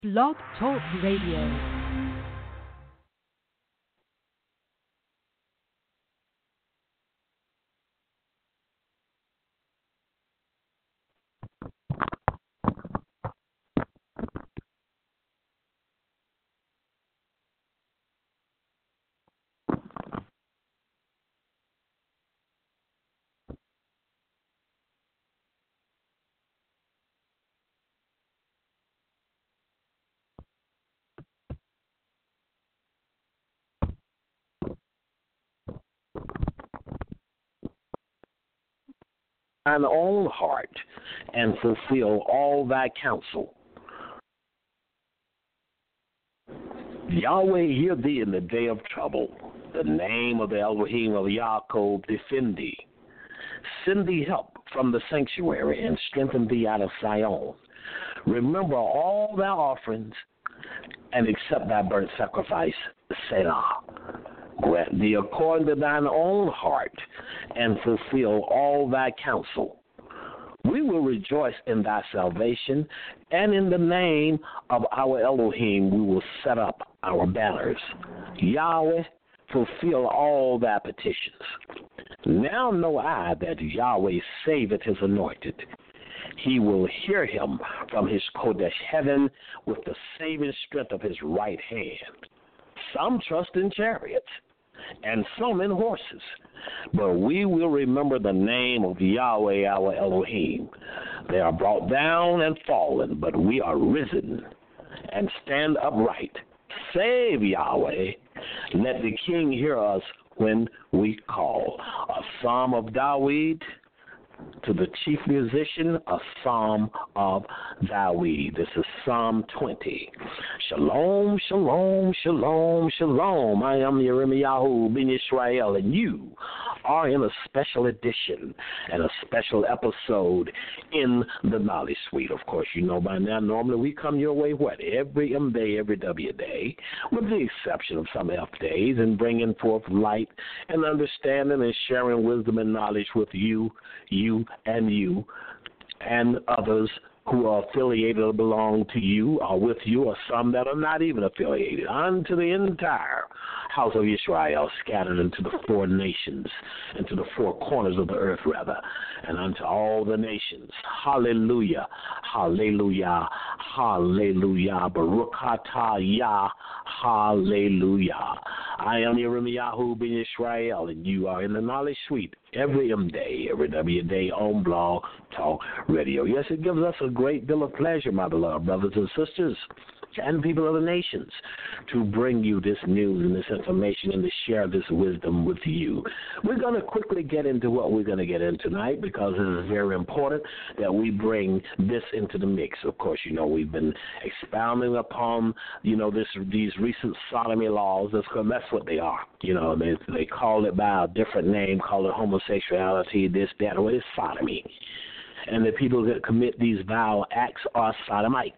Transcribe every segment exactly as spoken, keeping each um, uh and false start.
Blog Talk Radio. Thine own heart and fulfill all thy counsel. Yahweh, hear thee in the day of trouble. The name of the Elohim of Yaakov defend thee. Send thee help from the sanctuary and strengthen thee out of Zion. Remember all thy offerings and accept thy burnt sacrifice, Selah. Grant thee according to thine own heart and fulfill all thy counsel. We will rejoice in thy salvation, and in the name of our Elohim we will set up our banners. Yahweh, fulfill all thy petitions. Now know I that Yahweh saveth his anointed. He will hear him from his Kodesh heaven with the saving strength of his right hand. Some trust in chariots, and some in horses. But we will remember the name of Yahweh our Elohim. They are brought down and fallen, but we are risen and stand upright. Save Yahweh. Let the King hear us when we call. A psalm of Dawid to the chief musician, a psalm of Dawid. This is Psalm twenty. Shalom, shalom, shalom, shalom. I am Yirmiyahu ben Yisrael, and you are in a special edition and a special episode in the Knowledge Suite. Of course, you know by now, normally we come your way, what, every M day, every W day, with the exception of some F days, and bringing forth light and understanding and sharing wisdom and knowledge with you, you, and you, and others who are affiliated or belong to you or with you, or some that are not even affiliated, unto the entire house of Israel scattered into the four nations, into the four corners of the earth, rather, and unto all the nations. Hallelujah, hallelujah, hallelujah, Baruch atah Yah, hallelujah. I am Yirmiyahu ben Israel, and you are in the Knowledge Suite every M day, every W day on Blog Talk Radio. Yes, it gives us a great deal of pleasure, my beloved brothers and sisters and people of the nations, to bring you this news and this information and to share this wisdom with you. We're going to quickly get into what we're going to get into tonight, because it is very important that we bring this into the mix. Of course, you know, we've been expounding upon, you know, this these recent sodomy laws. That's, that's what they are. You know, they, they call it by a different name, call it homosexuality, this, that, or it's sodomy. And the people that commit these vile acts are sodomites.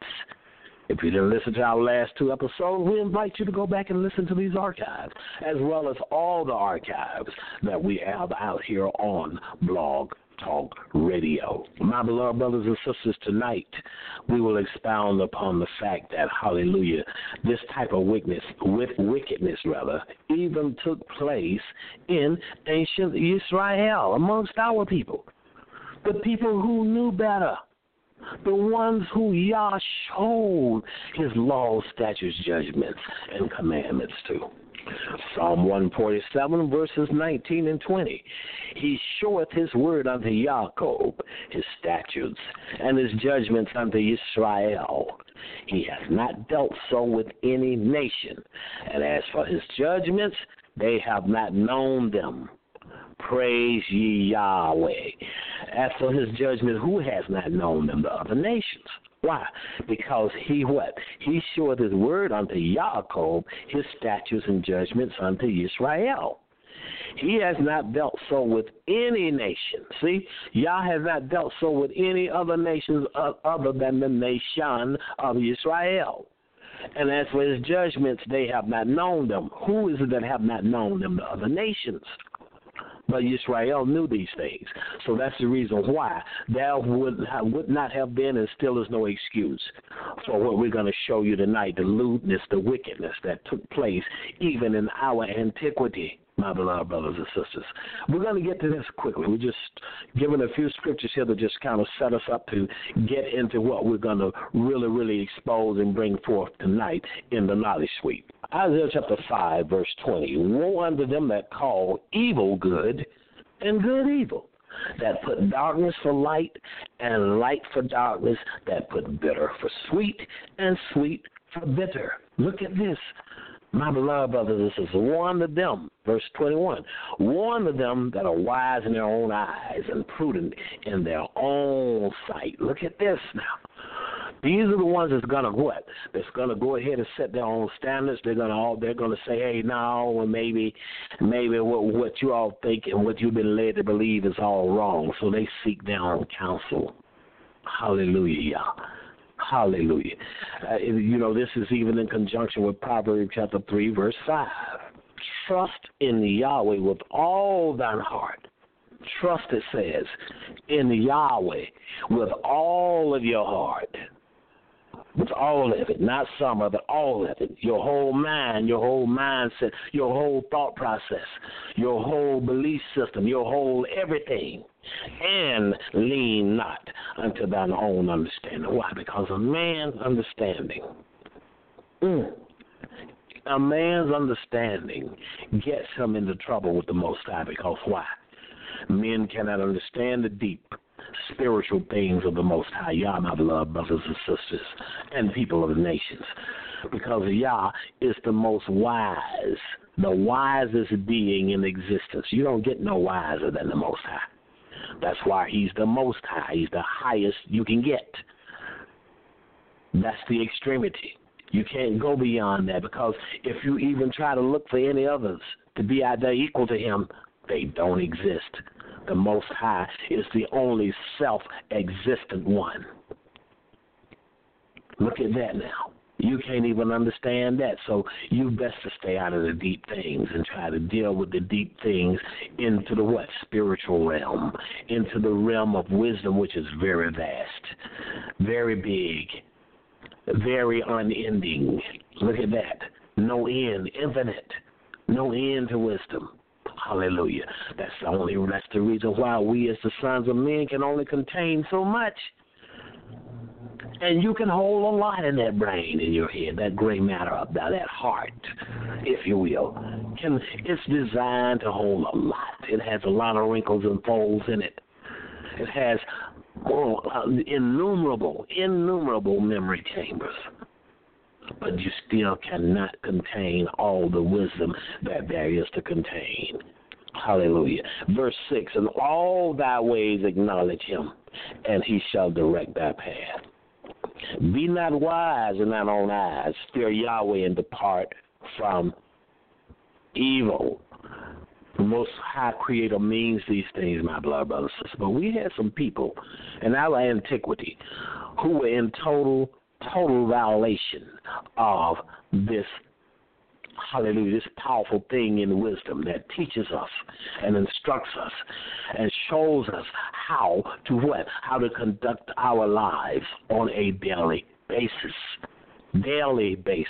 If you didn't listen to our last two episodes, we invite you to go back and listen to these archives, as well as all the archives that we have out here on Blog Talk Radio. My beloved brothers and sisters, tonight we will expound upon the fact that, hallelujah, this type of wickedness, with wickedness rather, even took place in ancient Israel amongst our people, the people who knew better. The ones who Yah showed his laws, statutes, judgments, and commandments to. Psalm one forty-seven, verses nineteen and twenty. He showeth his word unto Jacob, his statutes, and his judgments unto Israel. He hath not dealt so with any nation. And as for his judgments, they have not known them. Praise ye Yahweh. As for his judgment, who has not known them? The other nations. Why? Because he what? He showed his word unto Jacob, his statutes and judgments unto Israel. He has not dealt so with any nation. See, Yah has not dealt so with any other nations other than the nation of Israel. And as for his judgments, they have not known them. Who is it that have not known them? The other nations. But Israel knew these things. So that's the reason why there would, would not have been and still is no excuse for what we're going to show you tonight, the lewdness, the wickedness that took place even in our antiquity, my beloved brothers and sisters. We're going to get to this quickly. We're just giving a few scriptures here to just kind of set us up to get into what we're going to really, really expose and bring forth tonight in the knowledge suite. Isaiah chapter five, verse twenty. Woe unto them that call evil good and good evil, that put darkness for light and light for darkness, that put bitter for sweet and sweet for bitter. Look at this. My beloved brothers and sisters, warn to them, verse twenty-one, warn to them that are wise in their own eyes and prudent in their own sight. Look at this now. These are the ones that's gonna what? That's gonna go ahead and set their own standards. They're gonna all. They're gonna say, "Hey, no, and maybe, maybe what what you all think and what you've been led to believe is all wrong." So they seek their own counsel. Hallelujah. Hallelujah. Uh, you know, this is even in conjunction with Proverbs chapter three, verse five. Trust in Yahweh with all thine heart. Trust, it says, in Yahweh with all of your heart. With all of it, not some of it, all of it. Your whole mind, your whole mindset, your whole thought process, your whole belief system, your whole everything. And lean not unto thine own understanding. Why? Because a man's understanding, mm, a man's understanding gets him into trouble with the Most High. Because why? Men cannot understand the deep spiritual things of the Most High, Yah, my beloved brothers and sisters, and people of the nations. Because Yah is the most wise, the wisest being in existence. You don't get no wiser than the Most High. That's why he's the Most High. He's the highest you can get. That's the extremity. You can't go beyond that, because if you even try to look for any others to be out there equal to him, they don't exist. The Most High is the only self-existent one. Look at that now. You can't even understand that, so you best to stay out of the deep things and try to deal with the deep things into the what? Spiritual realm, into the realm of wisdom, which is very vast, very big, very unending. Look at that. No end, infinite, no end to wisdom. Hallelujah. That's the only. That's the reason why we, as the sons of men, can only contain so much. And you can hold a lot in that brain, in your head, that gray matter up there, that heart, if you will. Can it's designed to hold a lot. It has a lot of wrinkles and folds in it. It has oh, uh, innumerable, innumerable memory chambers. But you still cannot contain all the wisdom that there is to contain. Hallelujah. Verse six, and all thy ways acknowledge him, and he shall direct thy path. Be not wise in thine own eyes. Fear Yahweh and depart from evil. The Most High Creator means these things, my beloved brothers and sisters. But we had some people in our antiquity who were in total total violation of this, hallelujah, this powerful thing in wisdom that teaches us and instructs us and shows us how to what? How to conduct our lives on a daily basis. Daily basis.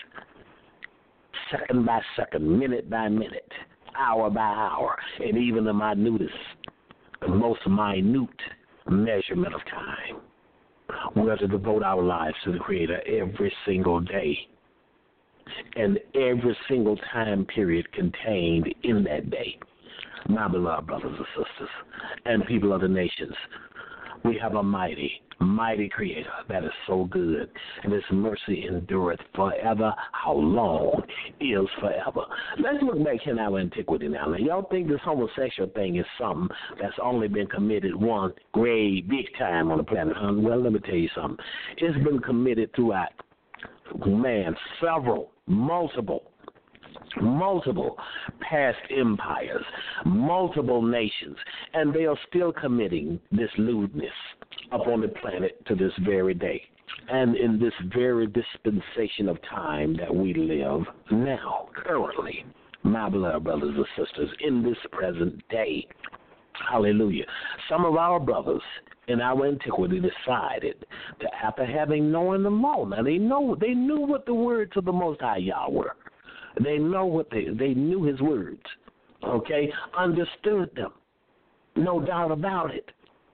Second by second, minute by minute, hour by hour, and even the minutest, the most minute measurement of time. We are to devote our lives to the Creator every single day and every single time period contained in that day. My beloved brothers and sisters and people of the nations, we have a mighty, mighty Creator that is so good, and His mercy endureth forever. How long is forever? Let's look back in our antiquity now. Now, y'all think this homosexual thing is something that's only been committed one great big time on the planet, huh? Well, let me tell you something. It's been committed throughout, man, several, multiple, multiple past empires, multiple nations, and they are still committing this lewdness upon the planet to this very day. And in this very dispensation of time that we live now, currently, my beloved brothers and sisters, in this present day. Hallelujah. Some of our brothers in our antiquity decided that after having known the law, now they know they knew what the words of the Most High Yah were. They know what they they knew his words. Okay? Understood them. No doubt about it.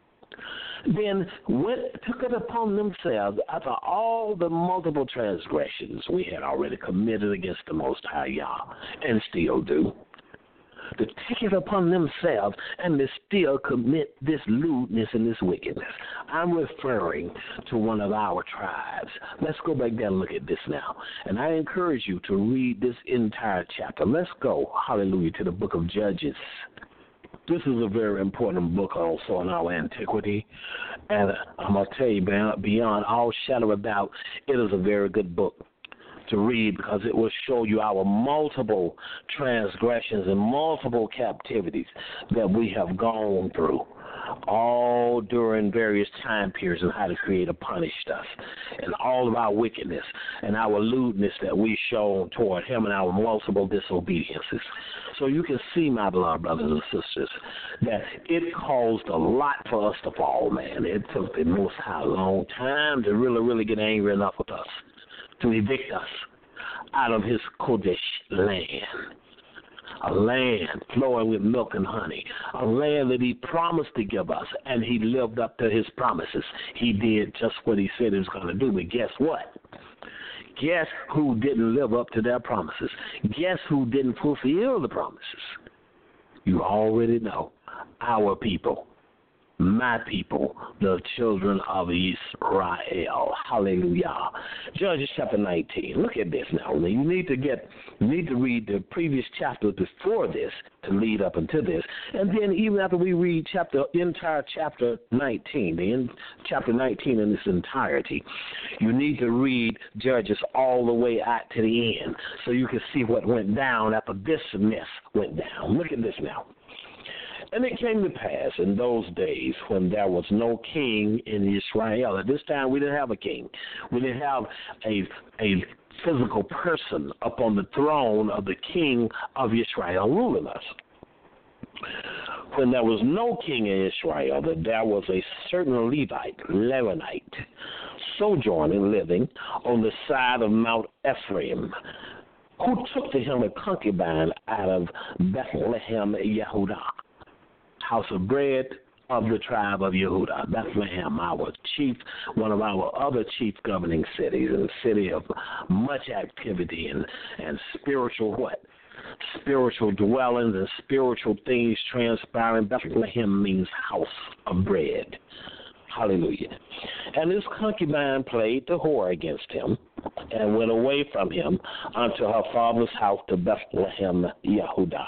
Then went, took it upon themselves, after all the multiple transgressions we had already committed against the Most High Yah, and still do, to take it upon themselves and to still commit this lewdness and this wickedness. I'm referring to one of our tribes. Let's go back there and look at this now. And I encourage you to read this entire chapter. Let's go, hallelujah, to the book of Judges. This is a very important book also in our antiquity. And I'm going to tell you, beyond all shadow of doubt, it is a very good book to read because it will show you our multiple transgressions and multiple captivities that we have gone through, all during various time periods, and how the Creator punished us, and all of our wickedness and our lewdness that we shown toward him and our multiple disobediences. So you can see, my beloved brothers and sisters, that it caused a lot for us to fall, man. It took the Most High a long time to really, really get angry enough with us, to evict us out of his Kodesh land, a land flowing with milk and honey, a land that he promised to give us, and he lived up to his promises. He did just what he said he was going to do, but guess what? Guess who didn't live up to their promises? Guess who didn't fulfill the promises? You already know. Our people. My people, the children of Israel. Hallelujah. Judges chapter nineteen. Look at this now. You need to get, you need to read the previous chapter before this to lead up into this, and then even after we read chapter, entire chapter nineteen, the in, chapter nineteen in its entirety, you need to read Judges all the way out to the end, so you can see what went down after this mess went down. Look at this now. And it came to pass in those days when there was no king in Israel. At this time, we didn't have a king. We didn't have a a physical person upon the throne of the king of Israel ruling us. When there was no king in Israel, that there was a certain Levite, Levirate, sojourning, living on the side of Mount Ephraim, who took to him a concubine out of Bethlehem, Yehudah, house of bread of the tribe of Yehudah, Bethlehem, our chief, one of our other chief governing cities, and a city of much activity and, and spiritual what? Spiritual dwellings and spiritual things transpiring. Bethlehem means house of bread. Hallelujah. And his concubine played the whore against him and went away from him unto her father's house to Bethlehem, Yehudah,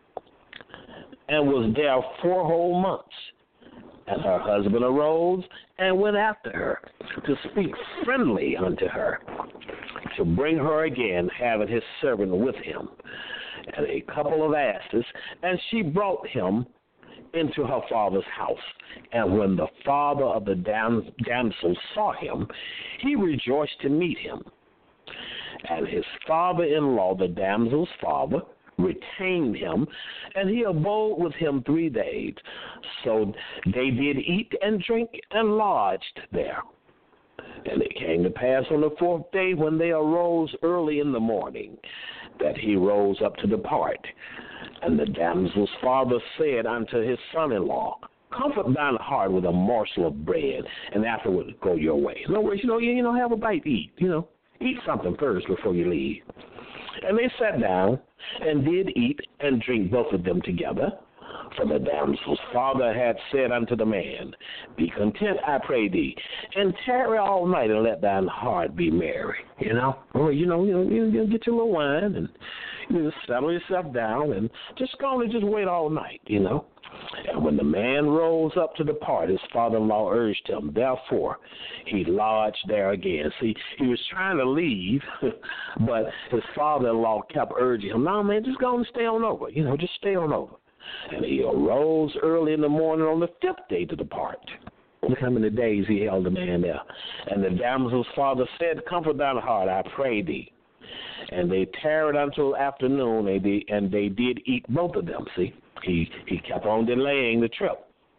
and was there four whole months. And her husband arose and went after her to speak friendly unto her, to bring her again, having his servant with him, and a couple of asses, and she brought him into her father's house. And when the father of the dam- damsel saw him, he rejoiced to meet him. And his father-in-law, the damsel's father, retained him, and he abode with him three days. So they did eat and drink and lodged there. And it came to pass on the fourth day, when they arose early in the morning, that he rose up to depart. And the damsel's father said unto his son-in-law, comfort thine heart with a morsel of bread, and afterward go your way. In other words, you know, you, you know, have a bite to eat. You know, eat something first before you leave. And they sat down and did eat and drink, both of them together. For the damsel's father had said unto the man, be content, I pray thee, and tarry all night, and let thine heart be merry. You know, or you know, you know, you know, get your little wine and you know, settle yourself down and just go and just wait all night. You know. And when the man rose up to depart, his father-in-law urged him. Therefore, he lodged there again. See, he was trying to leave, but his father-in-law kept urging him, no, man, just go and stay on over. You know, just stay on over. And he arose early in the morning on the fifth day to depart. Look how many days he held the man there. And the damsel's father said, comfort thine heart, I pray thee, And they tarried until afternoon, and they, and they did eat both of them. See, he, he kept on delaying the trip.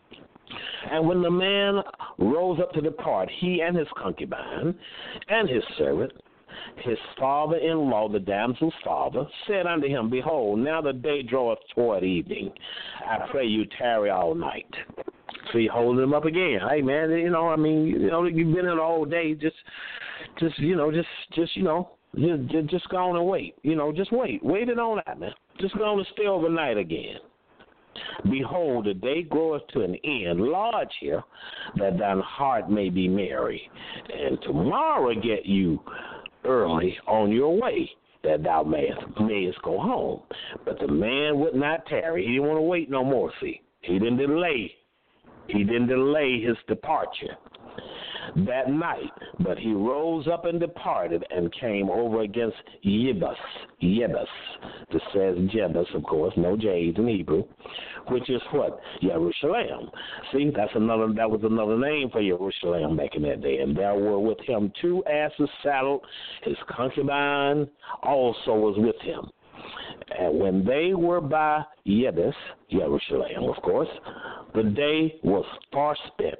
And when the man rose up to depart, he and his concubine and his servant, his father-in-law, the damsel's father, said unto him, Behold, now the day draweth toward evening. I pray you tarry all night. So he holding him up again. Hey, man, you know, I mean, you know, you've been in all day. Just, just, you know, just, just, you know, just, just go on and wait. You know, just wait. Wait it on that, man. Just go on and stay overnight again. Behold, the day groweth to an end, large here, that thine heart may be merry. And tomorrow get you early on your way, that thou mayest, mayest go home. But the man would not tarry. He didn't want to wait no more, see. He didn't delay. He didn't delay his departure that night, but he rose up and departed and came over against Jebus. Jebus. This says Jebus, of course, no J's in Hebrew, which is what? Jerusalem. See, that's another. That was another name for Jerusalem back in that day. And there were with him two asses saddled. His concubine also was with him. And when they were by Jebus, Jerusalem, of course, the day was far spent.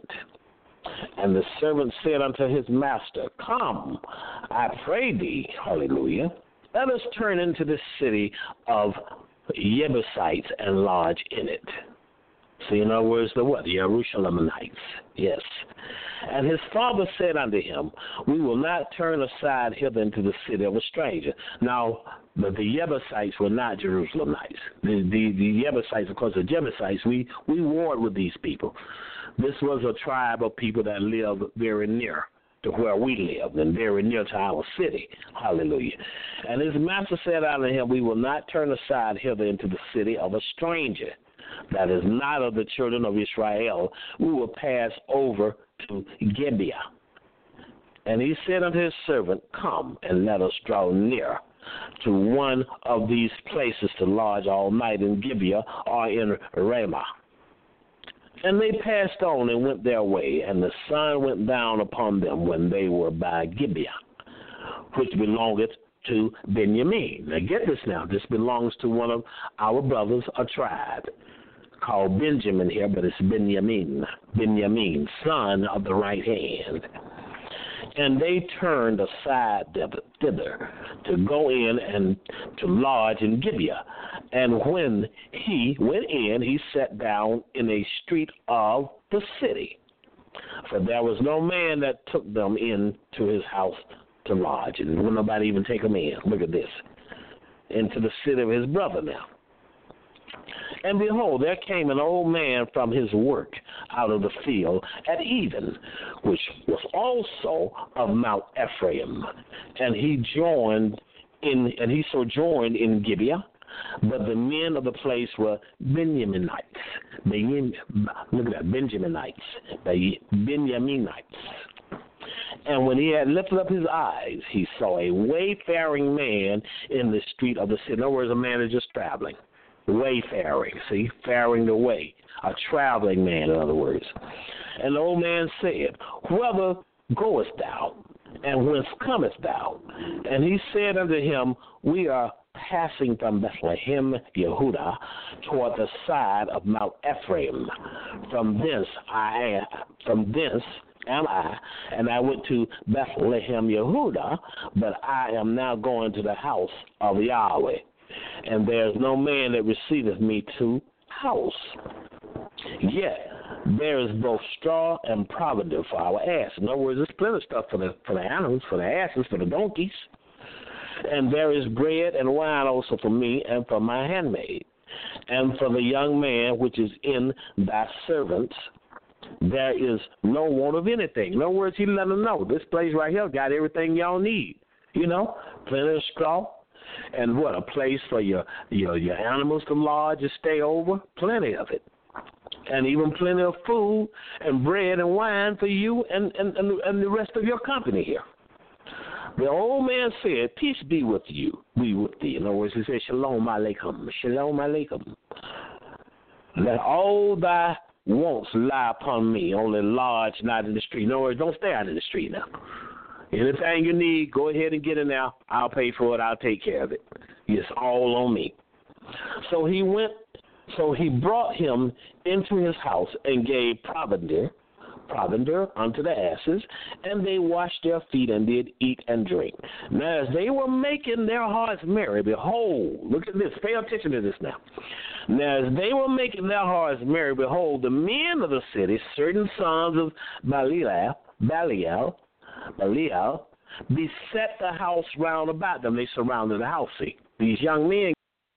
And the servant said unto his master, Come, I pray thee, hallelujah, let us turn into the city of Jebusites and lodge in it. See, in other words, the what? The Jerusalemites, yes. And his father said unto him, We will not turn aside hither into the city of a stranger. Now, the, the Jebusites were not Jerusalemites. The, the, the Jebusites, of course, the Jebusites, we, we warred with these people. This was a tribe of people that lived very near to where we lived and very near to our city. Hallelujah. And his master said unto him, We will not turn aside hither into the city of a stranger that is not of the children of Israel. We will pass over to Gibeah. And he said unto his servant, Come and let us draw near to one of these places to lodge all night in Gibeah or in Ramah. And they passed on and went their way, and the sun went down upon them when they were by Gibeah, which belongeth to Benjamin. Now get this now. This belongs to one of our brothers, a tribe called Benjamin here, but it's Benjamin, Benjamin, son of the right hand. And they turned aside thither to go in and to lodge in Gibeah. And when he went in, he sat down in a street of the city. For there was no man that took them into his house to lodge. And would nobody even take them in. Look at this. Into the city of his brother now. And behold, there came an old man from his work out of the field at even, which was also of Mount Ephraim. And he joined in, and he sojourned in Gibeah. But the men of the place were Benjaminites. Ben, look at that, Benjaminites, the Benjaminites. And when he had lifted up his eyes, he saw a wayfaring man in the street of the city. In other words, a man is just traveling. Wayfaring, see, faring the way, a traveling man, in other words. And the old man said, Whither goest thou, and whence comest thou? And he said unto him, We are passing from Bethlehem, Yehudah, toward the side of Mount Ephraim. From thence I am, from thence am I, and I went to Bethlehem, Yehudah, but I am now going to the house of Yahweh. And there is no man that receiveth me to house. Yet there is both straw and provender for our ass. In other words, there's plenty of stuff for the for the animals, for the asses, for the donkeys. And there is bread and wine also for me and for my handmaid. And for the young man which is in thy servants, there is no want of anything. In other words, he let them know, this place right here got everything y'all need. You know, plenty of straw. And what, a place for your, your your animals to lodge and stay over? Plenty of it. And even plenty of food and bread and wine for you and, and, and, and the rest of your company here. The old man said, Peace be with you, be with thee. In other words, he said, Shalom Aleichem, Shalom Aleichem. Let all thy wants lie upon me, only lodge not in the street. In other words, don't stay out in the street now. Anything you need, go ahead and get it now. I'll pay for it. I'll take care of it. It's all on me. So he went, so he brought him into his house and gave provender, provender unto the asses, and they washed their feet and did eat and drink. Now as they were making their hearts merry, behold, look at this, pay attention to this now. Now as they were making their hearts merry, behold, the men of the city, certain sons of Belial, Belial, Belial, beset the house round about them. They surrounded the house. See, these young men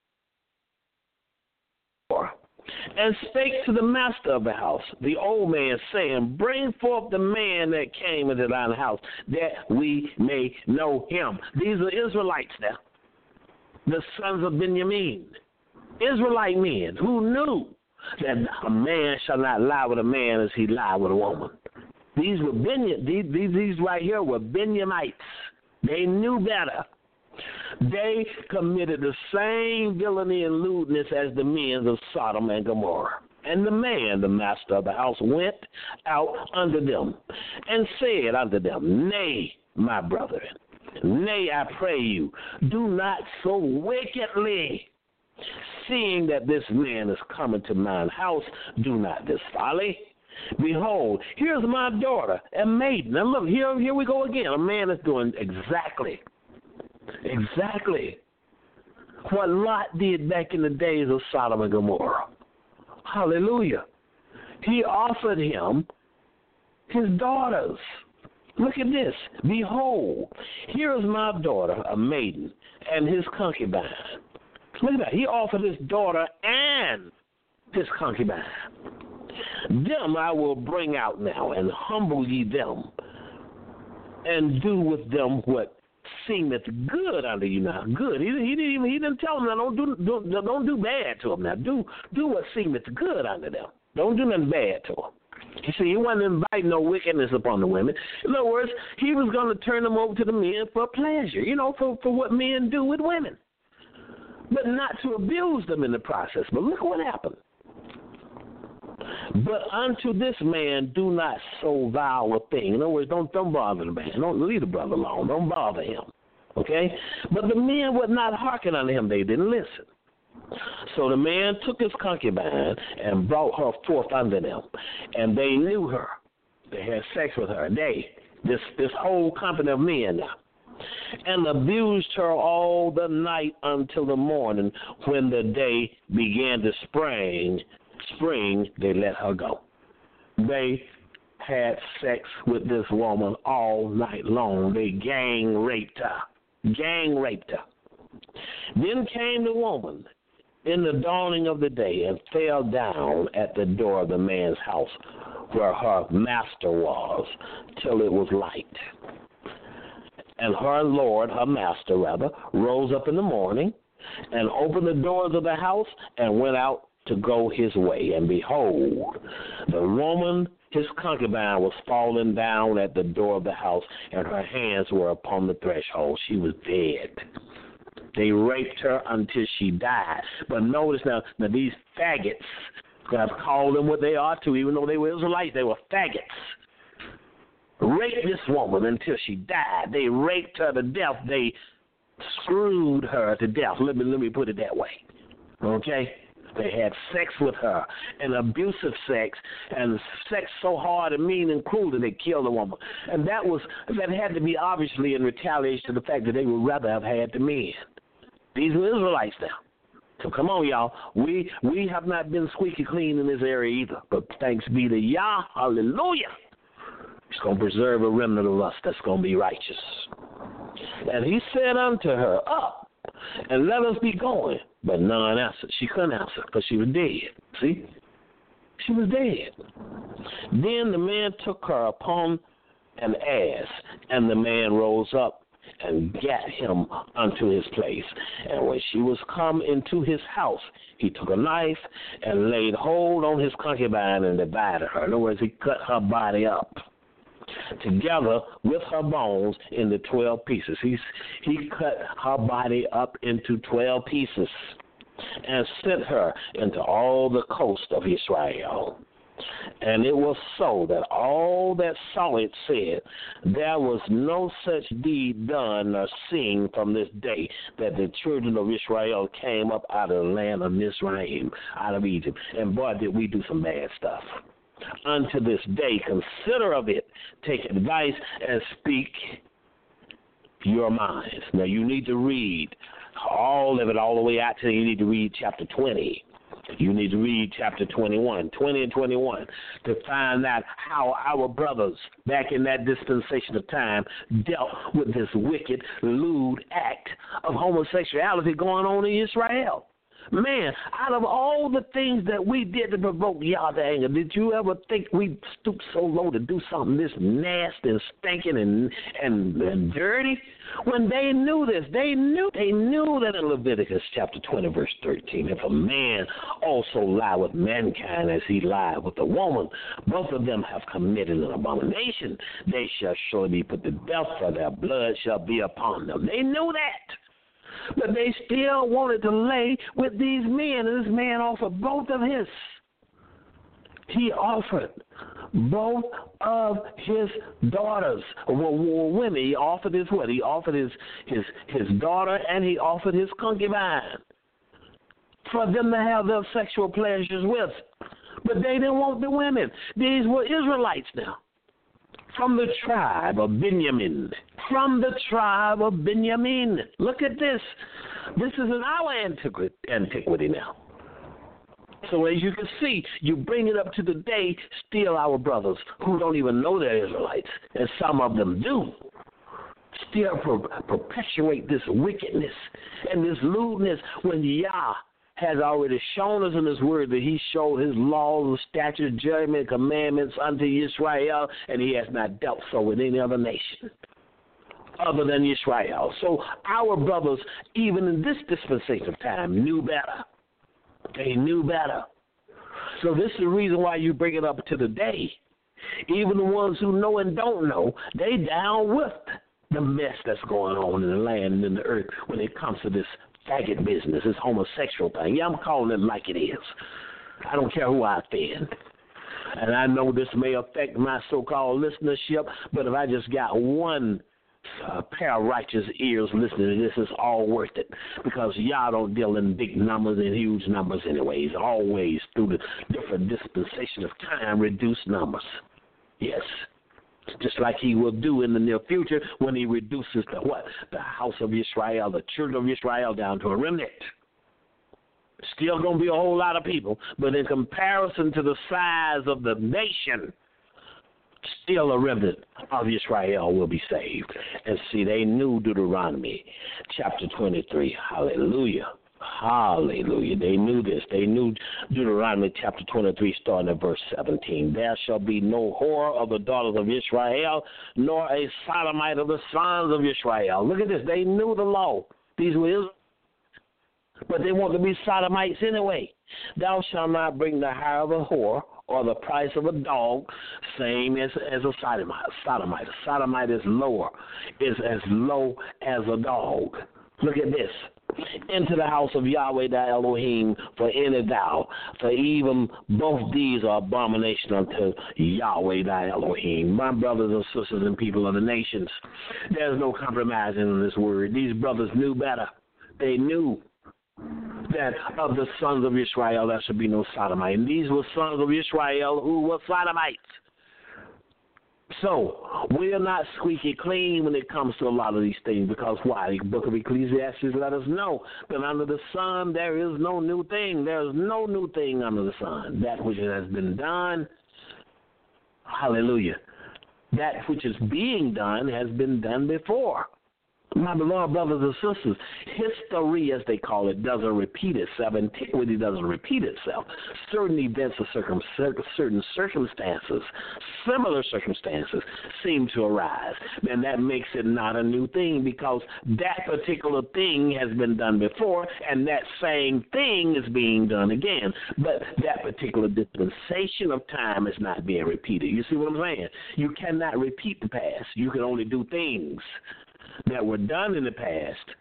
and spake to the master of the house, the old man, saying, bring forth the man that came into thine house, that we may know him. These are Israelites now, the sons of Benjamin, Israelite men who knew that a man shall not lie with a man as he lie with a woman. These were Benjam, these, these, these right here were Benjamites. They knew better. They committed the same villainy and lewdness as the men of Sodom and Gomorrah. And the man, the master of the house, went out unto them and said unto them, nay, my brethren, nay, I pray you, do not so wickedly. Seeing that this man is coming to mine house, do not this folly. Behold, here's my daughter, a maiden. Now look, here, here we go again. A man is doing exactly, exactly what Lot did back in the days of Sodom and Gomorrah. Hallelujah. He offered him his daughters. Look at this. Behold, here is my daughter, a maiden, and his concubine. Look at that. He offered his daughter and his concubine. Them I will bring out now, and humble ye them, and do with them what seemeth good unto you. Now, good. He, he didn't even. He didn't tell them now. Don't do. Don't, don't do bad to them. Now, do do what seemeth good unto them. Don't do nothing bad to them. You see, he wasn't inviting no wickedness upon the women. In other words, he was going to turn them over to the men for pleasure. You know, for for what men do with women, but not to abuse them in the process. But look what happened. But unto this man do not so vile a thing. In other words, don't, don't bother the man. Don't leave the brother alone. Don't bother him. Okay? But the men would not hearken unto him. They didn't listen. So the man took his concubine and brought her forth unto them. And they knew her. They had sex with her. They, this, this whole company of men now. And abused her all the night until the morning, when the day began to spring. Spring, they let her go. They had sex with this woman all night long. They gang raped her. Gang raped her. Then came the woman in the dawning of the day and fell down at the door of the man's house where her master was till it was light. And her lord, her master rather, rose up in the morning and opened the doors of the house and went out to go his way. And behold, the woman, his concubine, was fallen down at the door of the house, and her hands were upon the threshold. She was dead. They raped her until she died. But notice now, now these faggots, I've called them what they are too, even though they were Israelites, they were faggots. Raped this woman until she died. They raped her to death. They screwed her to death. Let me let me put it that way. Okay? They had sex with her, and abusive sex, and sex so hard and mean and cruel that they killed the woman. And that was that had to be obviously in retaliation to the fact that they would rather have had the men. These were Israelites now. So come on, y'all. We we have not been squeaky clean in this area either. But thanks be to Yah, hallelujah. He's going to preserve a remnant of us that's going to be righteous. And he said unto her, up, and let us be going. But none answered. She couldn't answer because she was dead. See? She was dead. Then the man took her upon an ass, and the man rose up and gat him unto his place. And when she was come into his house, he took a knife and laid hold on his concubine and divided her. In other words, he cut her body up together with her bones into twelve pieces. He's, he cut her body up into twelve pieces and sent her into all the coast of Israel. And it was so that all that saw it said, there was no such deed done or seen from this day that the children of Israel came up out of the land of Mizraim, out of Egypt. And boy, did we do some bad stuff. Unto this day, consider of it, take advice, and speak your minds. Now, you need to read all of it all the way out to, you need to read chapter twenty. You need to read chapter twenty-one, twenty and twenty-one, to find out how our brothers back in that dispensation of time dealt with this wicked, lewd act of homosexuality going on in Israel. Man, out of all the things that we did to provoke y'all to anger, did you ever think we stooped so low to do something this nasty and stinking and, and and dirty? When they knew this, they knew they knew that in Leviticus chapter twenty, verse thirteen, if a man also lie with mankind as he lied with a woman, both of them have committed an abomination. They shall surely be put to death, for their blood shall be upon them. They knew that. But they still wanted to lay with these men, and this man offered both of his. He offered both of his daughters, well, women. He offered his what? He offered his, his, his daughter, and he offered his concubine for them to have their sexual pleasures with. But they didn't want the women. These were Israelites now. From the tribe of Benjamin. From the tribe of Benjamin. Look at this. This is in our antiquity, antiquity now. So as you can see, you bring it up to the day, still our brothers who don't even know they're Israelites, and some of them do, still per- perpetuate this wickedness and this lewdness when Yah has already shown us in his word that he showed his laws, statutes, judgment, commandments unto Israel, and he has not dealt so with any other nation other than Israel. So our brothers, even in this dispensation of time, knew better. They knew better. So this is the reason why you bring it up to the day. Even the ones who know and don't know, they down with the mess that's going on in the land and in the earth when it comes to this faggot business, this homosexual thing. Yeah, I'm calling it like it is. I don't care who I offend. And I know this may affect my so-called listenership, but if I just got one uh, pair of righteous ears listening to this, it's all worth it. Because y'all don't deal in big numbers and huge numbers anyways. Always, through the different dispensation of time, reduce numbers. Yes. Just like he will do in the near future when he reduces the what? The house of Israel, the children of Israel, down to a remnant. Still going to be a whole lot of people, but in comparison to the size of the nation, still a remnant of Israel will be saved. And see, they knew Deuteronomy chapter twenty-three. Hallelujah. Hallelujah. They knew this. They knew Deuteronomy chapter twenty-three, starting at verse seventeen. There shall be no whore of the daughters of Israel, nor a sodomite of the sons of Israel. Look at this. They knew the law. These were Israelites, but they want to be sodomites anyway. Thou shalt not bring the hire of a whore or the price of a dog, same as, as a sodomite. Sodomite. A sodomite is lower, is as low as a dog. Look at this. Into the house of Yahweh thy Elohim, for any thou, for even both these are abomination unto Yahweh thy Elohim. My brothers and sisters and people of the nations, there's no compromising in this word. These brothers knew better. They knew that of the sons of Israel there should be no sodomite. And these were sons of Israel who were sodomites. So, we are not squeaky clean when it comes to a lot of these things, because why? The book of Ecclesiastes let us know that under the sun there is no new thing. There is no new thing under the sun. That which has been done, hallelujah, that which is being done has been done before. My beloved brothers and sisters, history, as they call it, doesn't repeat itself. Antiquity doesn't repeat itself. Certain events or circum- certain circumstances, similar circumstances, seem to arise. And that makes it not a new thing, because that particular thing has been done before, and that same thing is being done again. But that particular dispensation of time is not being repeated. You see what I'm saying? You cannot repeat the past. You can only do things that were done in the past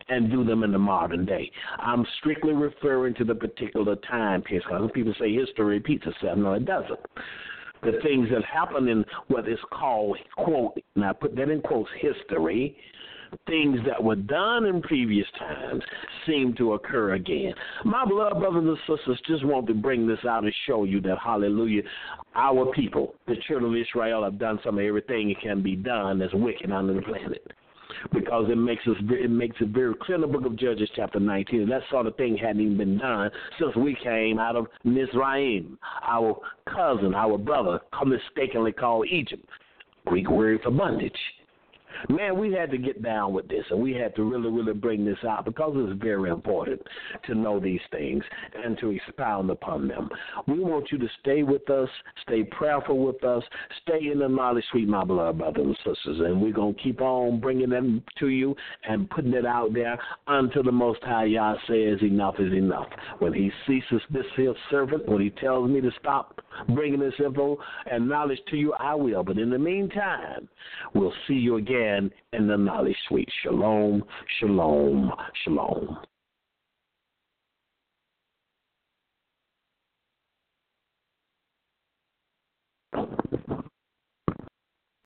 and do them in the modern day. I'm strictly referring to the particular time period. Because people say history repeats itself. No, it doesn't. The things that happen in what is called, quote, and I put that in quotes, history, things that were done in previous times seem to occur again. My beloved brothers and sisters, just want to bring this out and show you that, hallelujah, our people, the children of Israel, have done some of everything that can be done that's wicked on the planet. Because it makes us, it makes it very clear in the book of Judges, chapter nineteen, and that sort of thing hadn't even been done since we came out of Mizraim, our cousin, our brother, mistakenly called Egypt, Greek word for bondage. Man, we had to get down with this, and we had to really, really bring this out because it's very important to know these things and to expound upon them. We want you to stay with us, stay prayerful with us, stay in the knowledge suite, my beloved brothers and sisters, and we're going to keep on bringing them to you and putting it out there until the Most High Yah says enough is enough. When he ceases this his servant, when he tells me to stop bringing this info and knowledge to you, I will. But in the meantime, we'll see you again in the knowledge suite. Shalom, shalom, shalom.